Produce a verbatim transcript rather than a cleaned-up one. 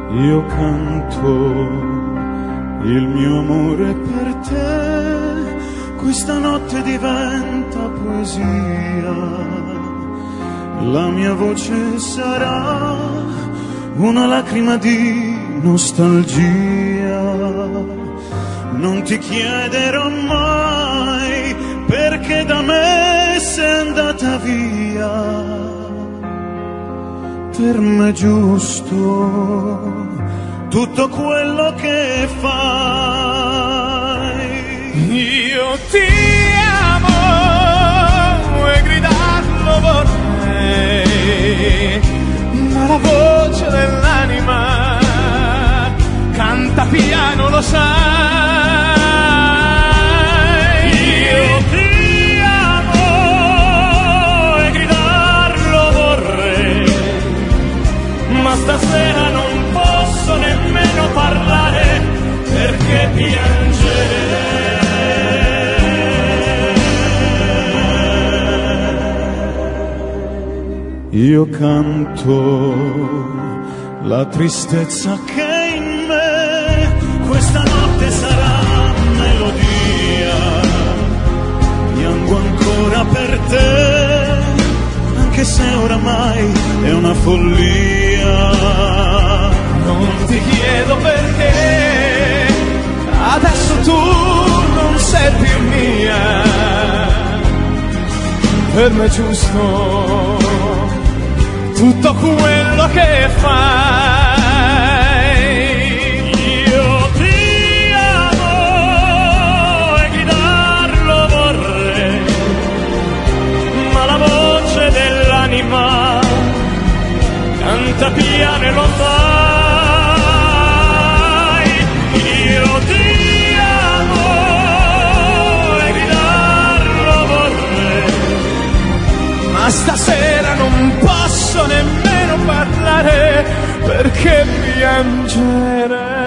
Io canto il mio amore per te, questa notte diventa poesia, la mia voce sarà una lacrima di nostalgia. Non ti chiederò mai perché da me sei andata via. Per me è giusto tutto quello che fai. Io ti amo e gridarlo vorrei, ma la voce dell'anima canta piano, lo sai. Io ti amo e gridarlo vorrei, ma stasera non posso nemmeno parlare perché piangerei. Io canto la tristezza che è in me, questa notte sarà melodia, piango ancora per te, anche se oramai è una follia. Non ti chiedo perché, adesso tu non sei più mia. Per me è giusto tutto quello che fai. Io ti amo e gridarlo vorrei, ma la voce dell'anima canta piano e lo sai. Io ti amo e gridarlo vorrei, ma stasera non posso nemmeno parlare perché piangere.